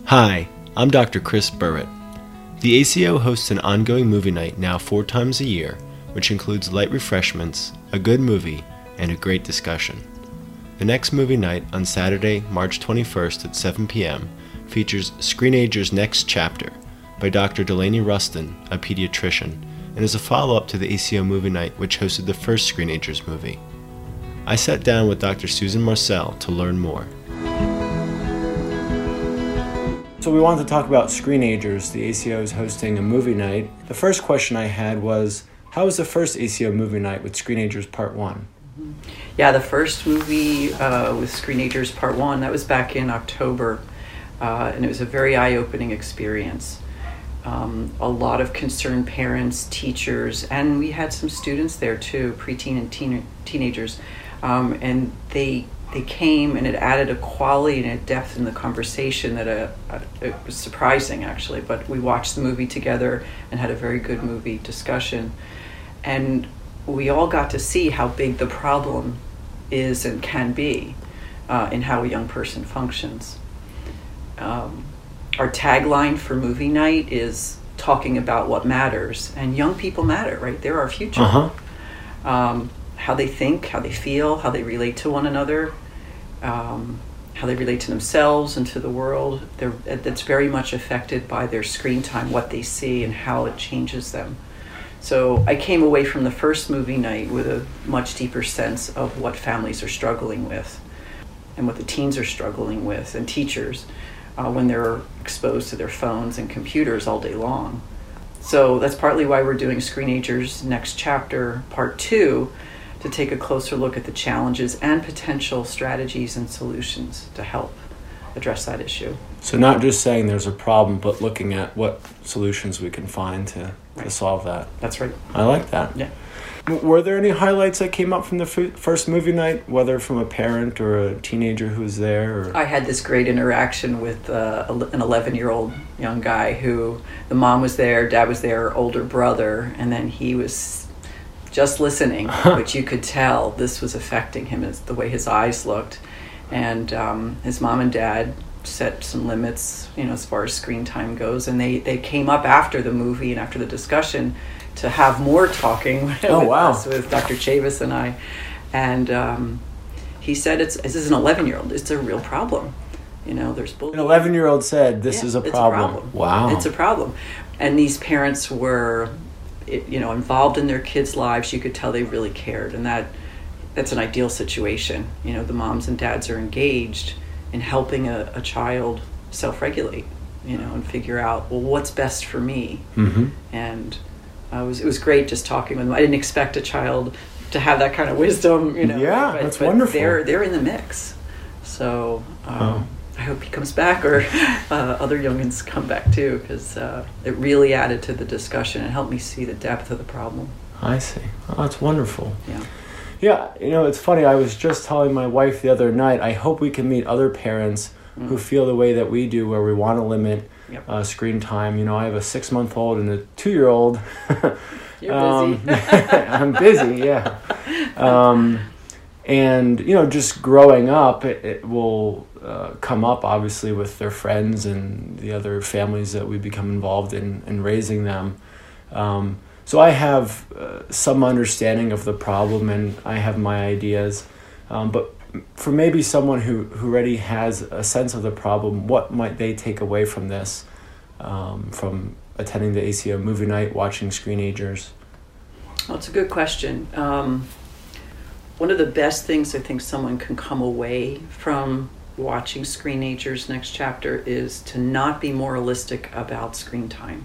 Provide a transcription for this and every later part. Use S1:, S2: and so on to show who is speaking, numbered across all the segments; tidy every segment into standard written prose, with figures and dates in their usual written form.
S1: Hi, I'm Dr. Chris Burrett. The ACO hosts an ongoing movie night now 4 times a year, which includes light refreshments, a good movie, and a great discussion. The next movie night on Saturday, March 21st at 7 p.m. features Screenager's Next Chapter by Dr. Delaney Rustin, a pediatrician, and is a follow-up to the ACO movie night which hosted the first Screenagers movie. I sat down with Dr. Susan Marcel to learn more. So we wanted to talk about Screenagers. The ACO is hosting a movie night. The first question I had was, how was the first ACO movie night with Screenagers Part 1?
S2: Yeah, the first movie with Screenagers Part 1, that was back in October, and it was a very eye-opening experience. A lot of concerned parents, teachers, and we had some students there too, preteen and teenagers, and they came, and it added a quality and a depth in the conversation that it was surprising, actually. But we watched the movie together and had a very good movie discussion. And we all got to see how big the problem is and can be in how a young person functions. Our tagline for movie night is talking about what matters. And young people matter, right? They're our future. How they think, how they feel, how they relate to one another, how they relate to themselves and to the world. That's very much affected by their screen time, what they see and how it changes them. So I came away from the first movie night with a much deeper sense of what families are struggling with and what the teens are struggling with, and teachers when they're exposed to their phones and computers all day long. So that's partly why we're doing Screenagers Next Chapter Part 2, to take a closer look at the challenges and potential strategies and solutions to help address that issue.
S1: So not just saying there's a problem, but looking at what solutions we can find to solve that.
S2: That's right.
S1: I like that.
S2: Yeah.
S1: Were there any highlights that came up from the first movie night, whether from a parent or a teenager who was there? Or?
S2: I had this great interaction with an 11-year-old young guy who, the mom was there, dad was there, older brother, and then he was just listening, but you could tell this was affecting him, as the way his eyes looked. And his mom and dad set some limits, as far as screen time goes, and they came up after the movie and after the discussion to have more talking with us, with Dr. Chavis and I. And he said, this is an 11-year-old, it's a real problem. There's bullying.
S1: An 11-year-old said this is a problem. Wow.
S2: It's a problem. And these parents were involved in their kids' lives. You could tell they really cared, and that's an ideal situation. The moms and dads are engaged in helping a child self-regulate, and figure out, well, what's best for me. Mm-hmm. And it was great just talking with them. I didn't expect a child to have that kind of wisdom,
S1: Yeah,
S2: but,
S1: that's wonderful.
S2: They're in the mix. So I hope he comes back, or other youngins come back too, because it really added to the discussion and helped me see the depth of the problem.
S1: I see. Oh, that's wonderful.
S2: Yeah.
S1: Yeah, it's funny. I was just telling my wife the other night, I hope we can meet other parents who feel the way that we do, where we want to limit screen time. I have a 6-month-old and a 2-year-old.
S2: You're busy.
S1: I'm busy, yeah. And, just growing up, it will come up, obviously, with their friends and the other families that we become involved in raising them. So I have some understanding of the problem, and I have my ideas. But for maybe someone who already has a sense of the problem, what might they take away from this, from attending the ACO movie night, watching Screenagers?
S2: Well, it's a good question. One of the best things I think someone can come away from watching Screenagers Next Chapter is to not be moralistic about screen time.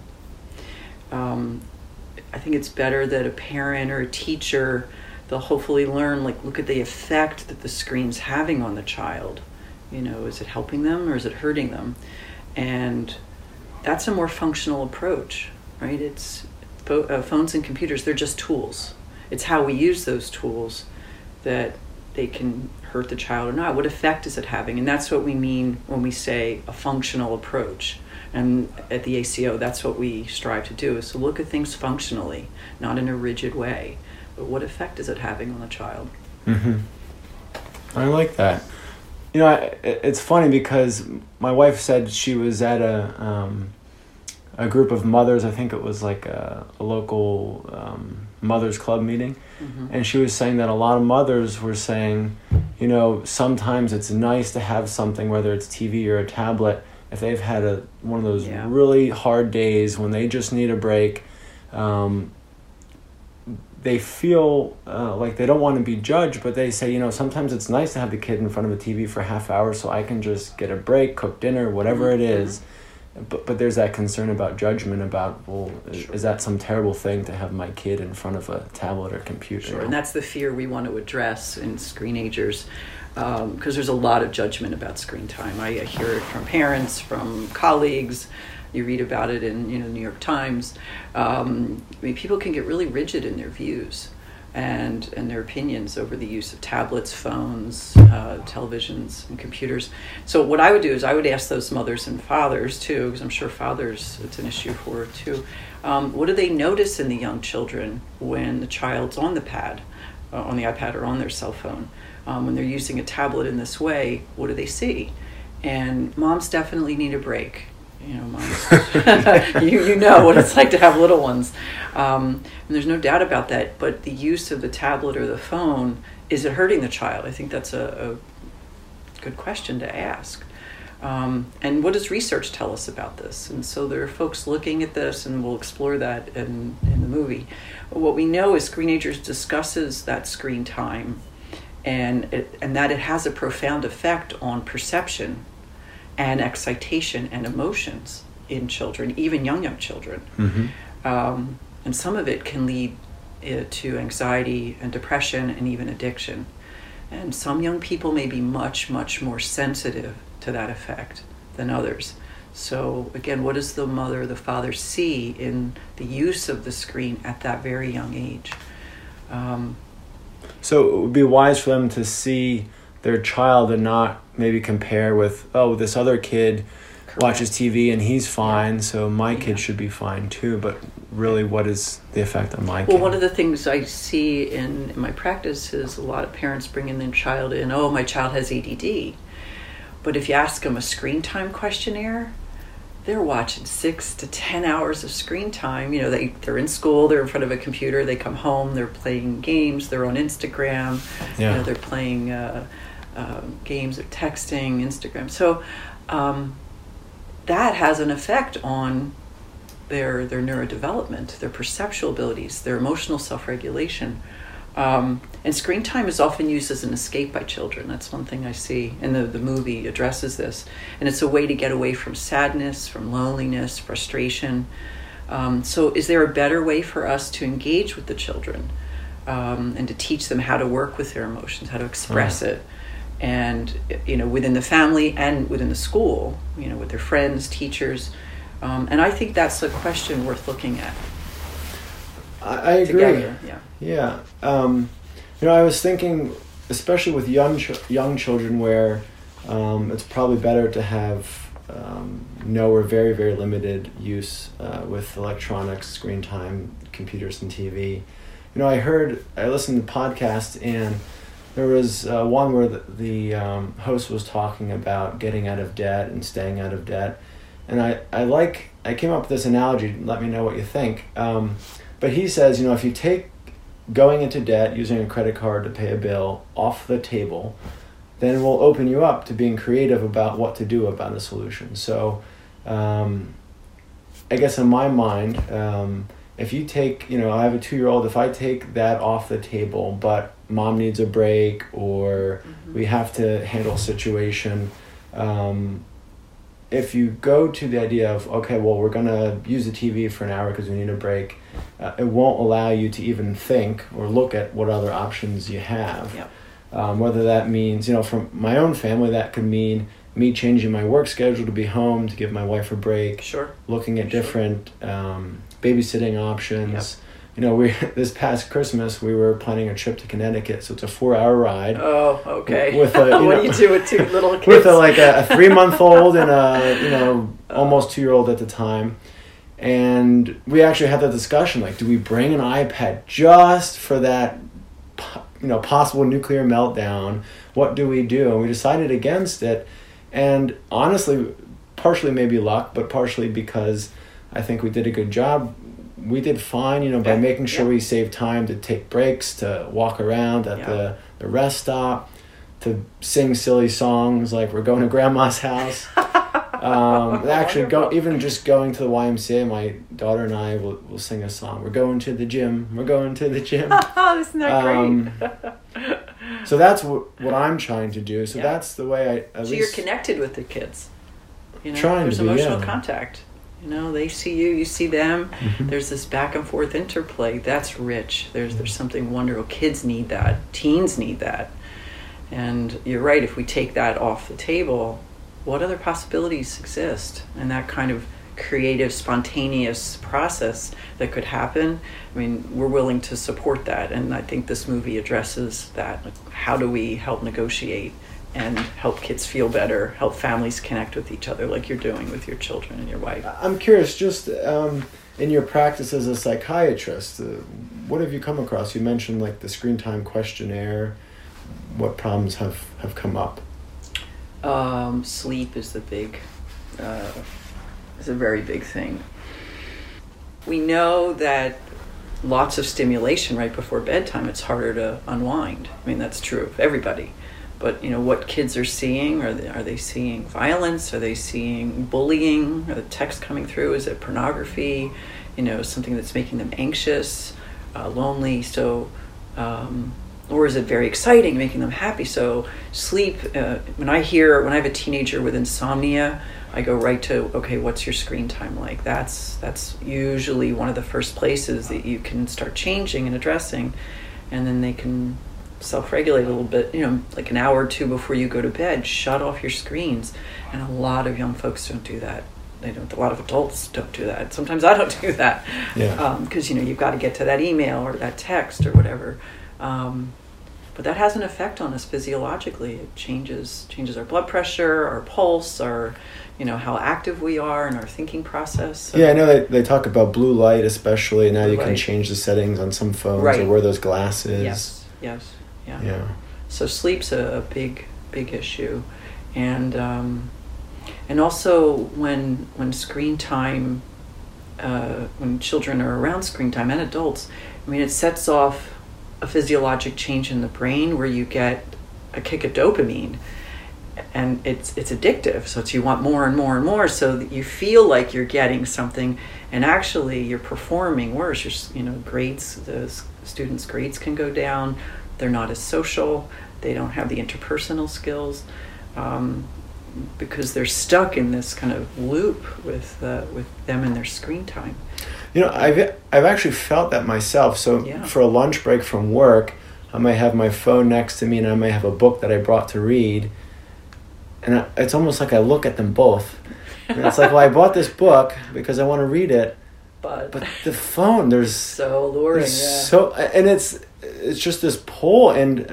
S2: I think it's better that a parent or a teacher, they'll hopefully learn, look at the effect that the screen's having on the child. Is it helping them or is it hurting them? And that's a more functional approach, right? It's phones and computers, they're just tools. It's how we use those tools that they can hurt the child or not. What effect is it having? And that's what we mean when we say a functional approach. And at the ACO, that's what we strive to do, is to look at things functionally, not in a rigid way. But what effect is it having on the child?
S1: Mm-hmm. I like that. It's funny because my wife said she was at a group of mothers. I think it was like a local mothers club meeting.
S2: Mm-hmm.
S1: And she was saying that a lot of mothers were saying, sometimes it's nice to have something, whether it's TV or a tablet, if they've had one of those really hard days when they just need a break. They feel like they don't want to be judged, but they say, sometimes it's nice to have the kid in front of a TV for a half hour so I can just get a break, cook dinner, whatever it is. But there's that concern about judgment about, is that some terrible thing to have my kid in front of a tablet or computer?
S2: Sure, and that's the fear we want to address in screenagers, because there's a lot of judgment about screen time. I hear it from parents, from colleagues. You read about it in New York Times. People can get really rigid in their views and their opinions over the use of tablets, phones, televisions, and computers. So what I would do is I would ask those mothers and fathers too, because I'm sure fathers, it's an issue for too. What do they notice in the young children when the child's on the pad, on the iPad or on their cell phone? When they're using a tablet in this way, what do they see? And moms definitely need a break. Moms, you know what it's like to have little ones. And there's no doubt about that. But the use of the tablet or the phone, is it hurting the child? I think that's a good question to ask. And what does research tell us about this? And so there are folks looking at this, and we'll explore that in the movie. What we know is Screenagers discusses that screen time and that it has a profound effect on perception and excitation and emotions in children, even young children.
S1: Mm-hmm.
S2: And some of it can lead to anxiety and depression and even addiction. And some young people may be much, much more sensitive to that effect than others. So again, what does the mother or the father see in the use of the screen at that very young age?
S1: So it would be wise for them to see their child and not maybe compare with, this other kid watches TV and he's fine, so my kid should be fine too. But really, what is the effect on my kid?
S2: Well, one of the things I see in my practice is a lot of parents bringing their child in, my child has ADD. But if you ask them a screen time questionnaire, they're watching 6 to 10 hours of screen time. They're in school, they're in front of a computer, they come home, they're playing games, they're on Instagram, they're playing games or texting, Instagram. So that has an effect on their neurodevelopment, their perceptual abilities, their emotional self-regulation. And screen time is often used as an escape by children. That's one thing I see, and the movie addresses this. And it's a way to get away from sadness, from loneliness, frustration. So is there a better way for us to engage with the children and to teach them how to work with their emotions, how to express it? And, within the family and within the school, with their friends, teachers. And I think that's a question worth looking at.
S1: I agree.
S2: Together.
S1: Yeah. I was thinking, especially with young children, where it's probably better to have no or very, very limited use with electronics, screen time, computers, and TV. I listened to podcasts, and there was one where the host was talking about getting out of debt and staying out of debt. And I came up with this analogy, let me know what you think. But he says, if you take going into debt, using a credit card to pay a bill off the table, then it will open you up to being creative about what to do about a solution. So I guess in my mind, if you take, I have a 2-year-old, if I take that off the table, but mom needs a break or we have to handle a situation, if you go to the idea of, okay, well, we're going to use the TV for an hour because we need a break, it won't allow you to even think or look at what other options you have.
S2: Yep.
S1: Whether that means, from my own family, that could mean me changing my work schedule to be home to give my wife a break.
S2: Sure.
S1: Looking at different babysitting options. Yep. This past Christmas, we were planning a trip to Connecticut, so it's a 4-hour ride.
S2: Oh, okay.
S1: With
S2: what do you do with 2 little kids?
S1: With a 3-month-old and a almost 2-year-old at the time, and we actually had that discussion, like, do we bring an iPad just for that, possible nuclear meltdown. What do we do? And we decided against it. And honestly, partially maybe luck, but partially because I think we did a good job. We did fine, by making sure we saved time to take breaks, to walk around at the rest stop, to sing silly songs like "We're Going to Grandma's House." Actually, even just going to the YMCA, my daughter and I will sing a song. We're going to the gym. We're going to the gym.
S2: Oh, isn't that great?
S1: So that's what I'm trying to do. So that's the way I.
S2: So you're connected with the kids.
S1: There's
S2: emotional contact. They see you, you see them. Mm-hmm. There's this back and forth interplay. That's rich. There's something wonderful. Kids need that. Teens need that. And you're right. If we take that off the table, what other possibilities exist? And that kind of creative, spontaneous process that could happen, we're willing to support that. And I think this movie addresses that. Like, how do we help negotiate and help kids feel better, help families connect with each other like you're doing with your children and your wife?
S1: I'm curious, just in your practice as a psychiatrist, what have you come across? You mentioned like the screen time questionnaire. What problems have come up?
S2: Sleep is is a very big thing. We know that lots of stimulation right before bedtime, it's harder to unwind. That's true of everybody. But what kids are seeing, are they seeing violence? Are they seeing bullying? Are the texts coming through? Is it pornography? Something that's making them anxious, lonely. So, or is it very exciting, making them happy? So sleep. When I have a teenager with insomnia, I go right to, okay, what's your screen time like? That's usually one of the first places that you can start changing and addressing, and then they can self-regulate a little bit, like an hour or two before you go to bed, shut off your screens. And a lot of young folks don't do that. They don't. A lot of adults don't do that. Sometimes I don't do that. Yeah. Because you've got to get to that email or that text or whatever. But that has an effect on us physiologically. It changes our blood pressure, our pulse, our how active we are in our thinking process. So,
S1: I know they talk about blue light especially. Now you can change the settings on some phones or wear those glasses.
S2: Yes. Yeah. So sleep's a big issue, and also when screen time, when children are around screen time and adults, it sets off a physiologic change in the brain where you get a kick of dopamine, and it's addictive. So you want more and more and more, so that you feel like you're getting something, and actually you're performing worse. Grades, the students' grades can go down. They're not as social. They don't have the interpersonal skills, because they're stuck in this kind of loop with them and their screen time.
S1: I've actually felt that myself. So for a lunch break from work, I might have my phone next to me, and I might have a book that I brought to read, and it's almost like I look at them both. And it's like, well, I bought this book because I want to read it, but the phone, there's
S2: so alluring.
S1: And it's just this pull, and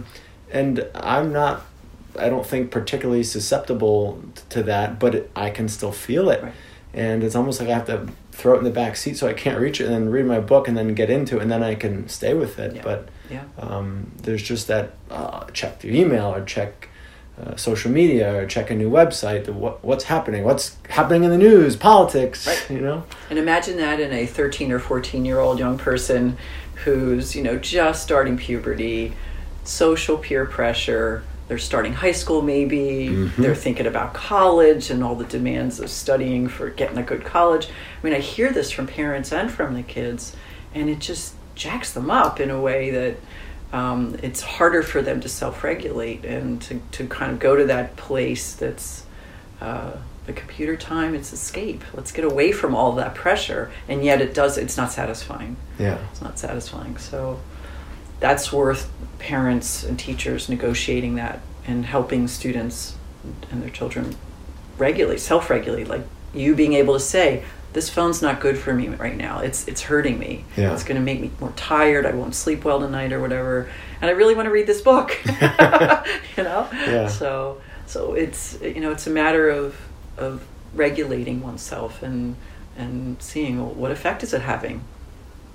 S1: I don't think particularly susceptible to that, but I can still feel it.
S2: Right.
S1: And it's almost like I have to throw it in the back seat so I can't reach it, and then read my book and then get into it, and then I can stay with it. But there's just that check your email, or check social media, or check a new website. What's happening in the news, politics,
S2: right.
S1: And
S2: imagine that in a 13 or 14-year-old young person who's just starting puberty, social peer pressure. They're starting high school maybe. Mm-hmm. They're thinking about college and all the demands of studying for getting a good college. I hear this from parents and from the kids, and it just jacks them up in a way that it's harder for them to self-regulate and to kind of go to that place that's the computer time. It's escape. Let's get away from all that pressure. And yet it's not satisfying.
S1: Yeah.
S2: It's not satisfying. So that's worth parents and teachers negotiating that and helping students and their children self-regulate, like you being able to say, this phone's not good for me right now. It's hurting me.
S1: Yeah.
S2: It's going to make me more tired. I won't sleep well tonight or whatever. And I really want to read this book.
S1: Yeah.
S2: So it's it's a matter of regulating oneself and seeing, well, what effect is it having?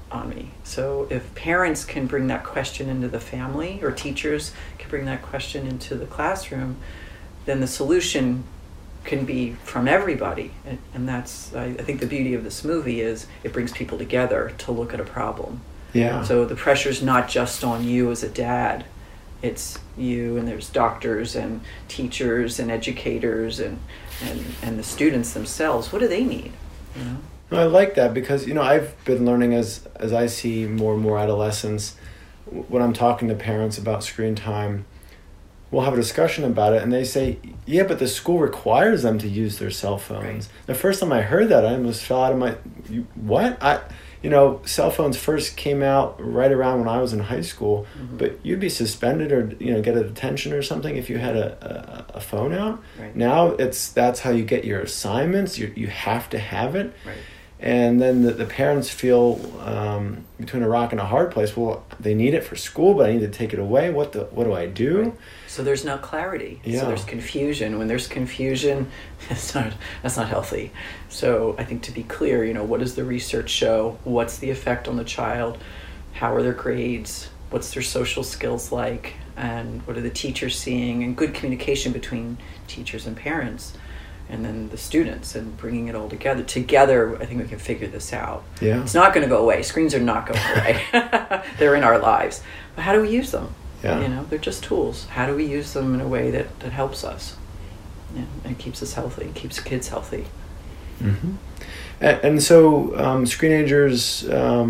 S2: on me. So if parents can bring that question into the family, or teachers can bring that question into the classroom, then the solution can be from everybody. And that's, I think the beauty of this movie is it brings people together to look at a problem.
S1: Yeah.
S2: So the pressure's not just on you as a dad. It's you, and there's doctors and teachers and educators and the students themselves. What do they need? You know?
S1: I like that because, I've been learning as I see more and more adolescents, when I'm talking to parents about screen time, we'll have a discussion about it, and they say, yeah, but the school requires them to use their cell phones. Right. The first time I heard that, I almost fell out of my, what? Cell phones first came out right around when I was in high school, but you'd be suspended or, get a detention or something if you had a phone out.
S2: Right.
S1: Now that's how you get your assignments. You have to have it.
S2: Right.
S1: And then the parents feel between a rock and a hard place. Well, they need it for school, but I need to take it away. What do I do?
S2: Right. So there's no clarity.
S1: Yeah.
S2: So there's confusion. When there's confusion, that's not healthy. So I think, to be clear, what does the research show? What's the effect on the child? How are their grades? What's their social skills like? And what are the teachers seeing? And good communication between teachers and parents, and then the students, and bringing it all together. Together, I think we can figure this out.
S1: Yeah.
S2: It's not going to go away. Screens are not going away. They're in our lives. But how do we use them?
S1: Yeah.
S2: They're just tools. How do we use them in a way that helps us? And keeps us healthy, keeps kids healthy.
S1: Mm-hmm. And so, Screenagers,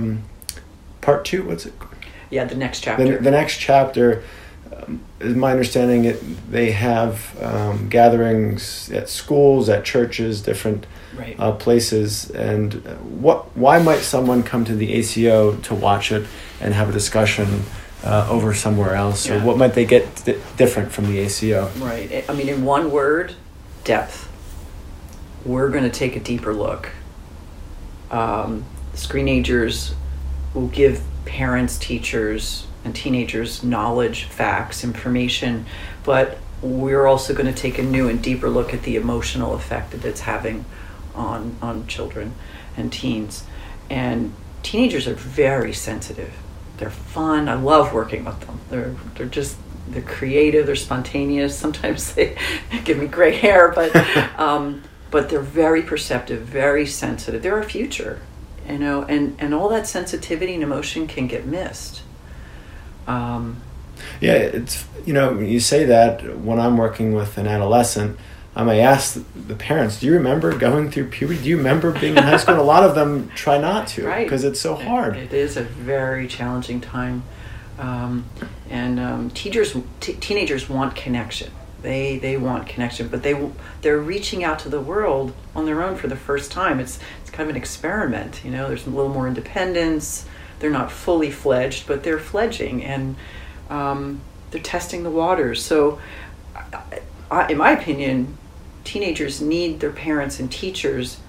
S1: part 2, what's it?
S2: Yeah, the next chapter.
S1: The next chapter, is my understanding, they have gatherings at schools, at churches, different
S2: right.
S1: Places. And why might someone come to the ACO to watch it and have a discussion over somewhere else?
S2: Yeah.
S1: Or what might they get different from the ACO?
S2: Right. I mean, in one word, depth. We're going to take a deeper look. Screenagers will give parents, teachers, and teenagers knowledge, facts, information, but we're also going to take a new and deeper look at the emotional effect that it's having on children and teens. And teenagers are very sensitive. They're fun. I love working with them. They're creative. They're spontaneous. Sometimes they give me gray hair, but they're very perceptive, very sensitive. They're our future, and all that sensitivity and emotion can get missed.
S1: Yeah, it's, you say that when I'm working with an adolescent, I may ask the parents, do you remember going through puberty? Do you remember being in high school? And a lot of them try not to, because it's so hard.
S2: It is a very challenging time. Teenagers want connection. They want connection, but they're reaching out to the world on their own for the first time. It's kind of an experiment. There's a little more independence. They're not fully fledged, but they're fledging, and they're testing the waters. So, in my opinion, teenagers need their parents and teachers,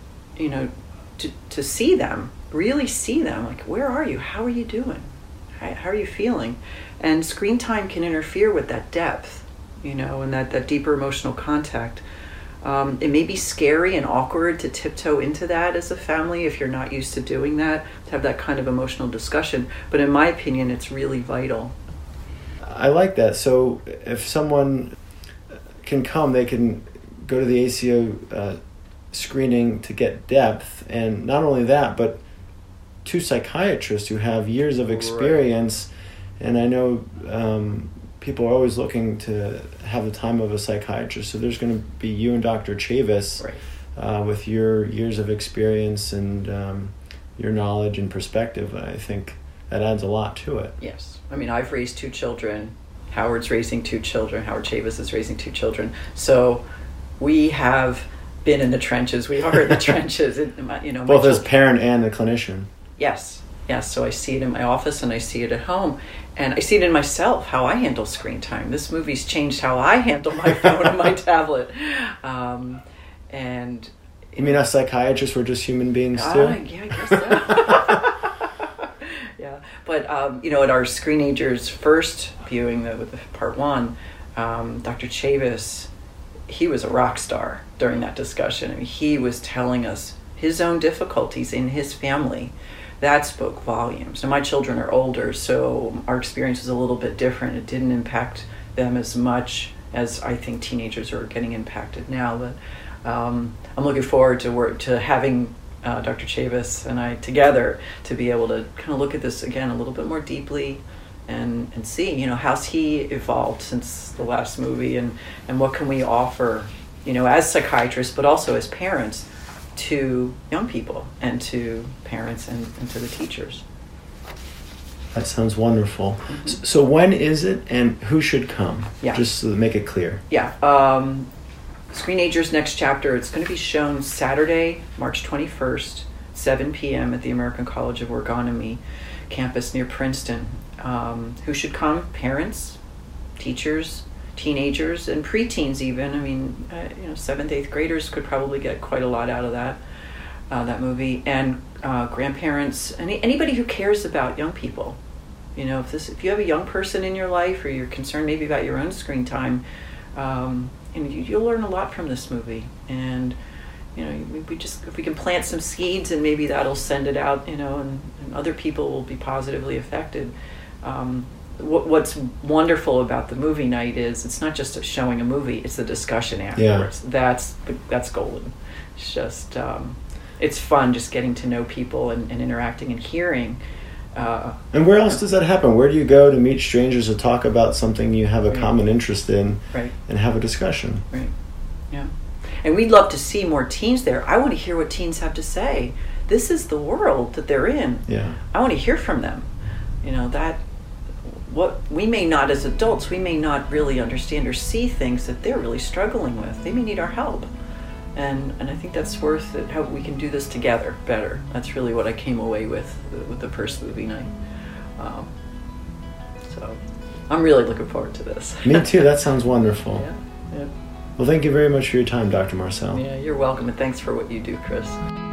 S2: to see them, really see them. Like, where are you? How are you doing? How are you feeling? And screen time can interfere with that depth, and that deeper emotional contact. It may be scary and awkward to tiptoe into that as a family if you're not used to doing that, to have that kind of emotional discussion. But in my opinion, it's really vital.
S1: I like that. So if someone can come, they can go to the ACO screening to get depth. And not only that, but 2 psychiatrists who have years of experience. Right. And I know people are always looking to have the time of a psychiatrist. So there's going to be you and Dr. Chavis,
S2: right.
S1: With your years of experience and your knowledge and perspective. I think that adds a lot to it.
S2: Yes. I mean, I've raised 2 children. Howard's raising 2 children. Howard Chavis is raising 2 children. So we have been in the trenches. We are in the trenches.
S1: Both as parent and a clinician.
S2: Yes. So I see it in my office and I see it at home. And I see it in myself, how I handle screen time. This movie's changed how I handle my phone and my tablet. And
S1: you mean us psychiatrists were just human beings too?
S2: Yeah, I guess so. Yeah. But, at our Screenagers first viewing with the part 1, Dr. Chavis, he was a rock star during that discussion. I mean, he was telling us his own difficulties in his family that spoke volumes. Now my children are older, so our experience was a little bit different. It didn't impact them as much as I think teenagers are getting impacted now. But I'm looking forward to having Dr. Chavis and I together to be able to kind of look at this again a little bit more deeply and see, you know, how's he evolved since the last movie, and what can we offer, you know, as psychiatrists, but also as parents, to young people and to parents and to the teachers.
S1: That sounds wonderful. So when is it, and who should come?
S2: Yeah.
S1: Just to make it clear.
S2: Yeah. Screenagers Next Chapter, it's going to be shown Saturday, March 21st, 7 p.m. at the American College of Ergonomy campus near Princeton. Who should come? Parents, teachers, teenagers, and preteens even. I mean, 7th, 8th graders could probably get quite a lot out of that movie. And grandparents, anybody who cares about young people. You know, if you have a young person in your life, or you're concerned maybe about your own screen time, and you'll learn a lot from this movie. And you know, if we can plant some seeds, and maybe that'll send it out, you know, and other people will be positively affected. What's wonderful about the movie night is it's not just showing a movie; it's the discussion afterwards. Yeah. That's golden. It's just it's fun just getting to know people and interacting and hearing.
S1: And where else does that happen? Where do you go to meet strangers to talk about something you have a common interest in, and have a discussion?
S2: Right. Yeah. And we'd love to see more teens there. I want to hear what teens have to say. This is the world that they're in.
S1: Yeah.
S2: I want to hear from them. You know, what we may not, as adults, we may not really understand or see things that they're really struggling with. They may need our help. And I think that's worth it, how we can do this together better. That's really what I came away with the first movie night. So I'm really looking forward to this.
S1: Me too. That sounds wonderful.
S2: Yeah.
S1: Well, thank you very much for your time, Dr. Marcel.
S2: Yeah, you're welcome, and thanks for what you do, Chris.